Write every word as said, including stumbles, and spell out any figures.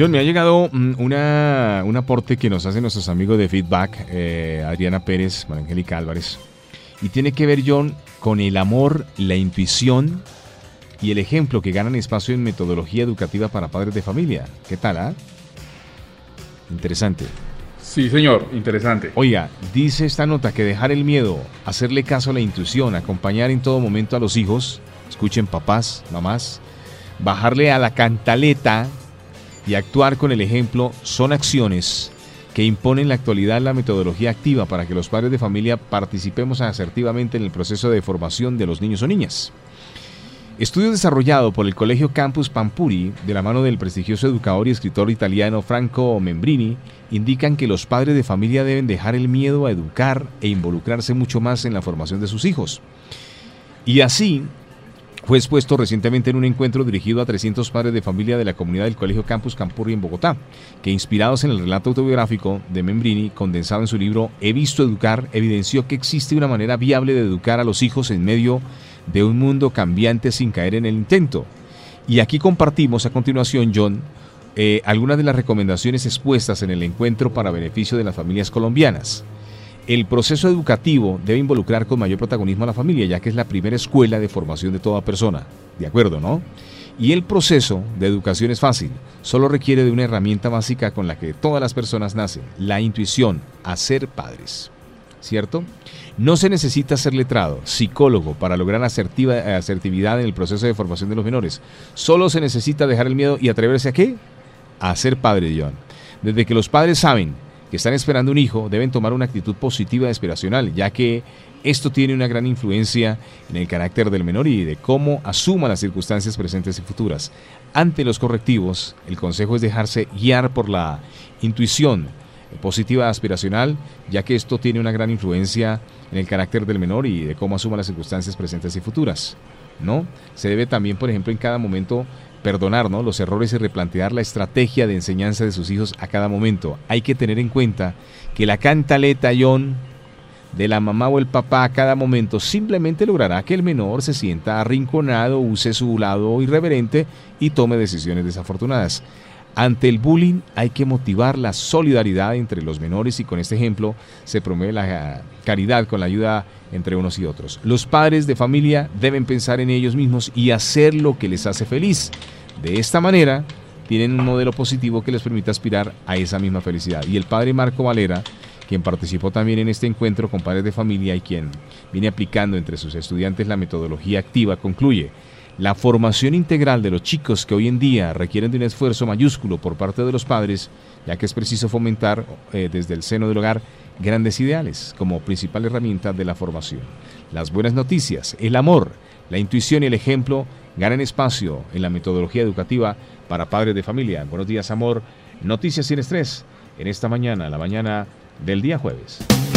John, me ha llegado mm, una, un aporte que nos hacen nuestros amigos de Feedback, eh, Adriana Pérez, María Angélica Álvarez, y tiene que ver, John, con el amor, la intuición y el ejemplo que ganan espacio en metodología educativa para padres de familia. ¿Qué tal, ah? Interesante. Sí, señor, interesante. Oiga, dice esta nota que dejar el miedo, hacerle caso a la intuición, acompañar en todo momento a los hijos, escuchen papás, mamás, bajarle a la cantaleta y actuar con el ejemplo son acciones que imponen en la actualidad la metodología activa para que los padres de familia participemos asertivamente en el proceso de formación de los niños o niñas. Estudio desarrollado por el Colegio Campus Pampuri, de la mano del prestigioso educador y escritor italiano Franco Membrini, indican que los padres de familia deben dejar el miedo a educar e involucrarse mucho más en la formación de sus hijos. Y así fue expuesto recientemente en un encuentro dirigido a trescientos padres de familia de la comunidad del Colegio Campus Pampuri en Bogotá, que inspirados en el relato autobiográfico de Membrini, condensado en su libro He visto educar, evidenció que existe una manera viable de educar a los hijos en medio de un mundo cambiante sin caer en el intento. Y aquí compartimos a continuación, John, eh, algunas de las recomendaciones expuestas en el encuentro para beneficio de las familias colombianas. El proceso educativo debe involucrar con mayor protagonismo a la familia, ya que es la primera escuela de formación de toda persona. ¿De acuerdo, no? Y el proceso de educación es fácil, solo requiere de una herramienta básica con la que todas las personas nacen, la intuición, a ser padres. ¿Cierto? No se necesita ser letrado, psicólogo, para lograr asertiva, asertividad en el proceso de formación de los menores. Solo se necesita dejar el miedo y atreverse a ¿qué? A ser padre, John. Desde que los padres saben que están esperando un hijo, deben tomar una actitud positiva y aspiracional, ya que esto tiene una gran influencia en el carácter del menor y de cómo asuma las circunstancias presentes y futuras. Ante los correctivos, el consejo es dejarse guiar por la intuición positiva aspiracional, ya que esto tiene una gran influencia en el carácter del menor y de cómo asuma las circunstancias presentes y futuras, ¿no? Se debe también, por ejemplo, en cada momento perdonar, ¿no?, los errores y replantear la estrategia de enseñanza de sus hijos a cada momento. Hay que tener en cuenta que la cantaleta, John, de la mamá o el papá a cada momento simplemente logrará que el menor se sienta arrinconado, use su lado irreverente y tome decisiones desafortunadas. Ante el bullying hay que motivar la solidaridad entre los menores y con este ejemplo se promueve la caridad con la ayuda entre unos y otros. Los padres de familia deben pensar en ellos mismos y hacer lo que les hace feliz. De esta manera tienen un modelo positivo que les permite aspirar a esa misma felicidad. Y el padre Marco Valera, quien participó también en este encuentro con padres de familia y quien viene aplicando entre sus estudiantes la metodología activa, concluye: la formación integral de los chicos que hoy en día requieren de un esfuerzo mayúsculo por parte de los padres, ya que es preciso fomentar eh, desde el seno del hogar grandes ideales como principal herramienta de la formación. Las buenas noticias, el amor, la intuición y el ejemplo ganan espacio en la metodología educativa para padres de familia. Buenos días, amor. Noticias sin estrés en esta mañana, la mañana del día jueves.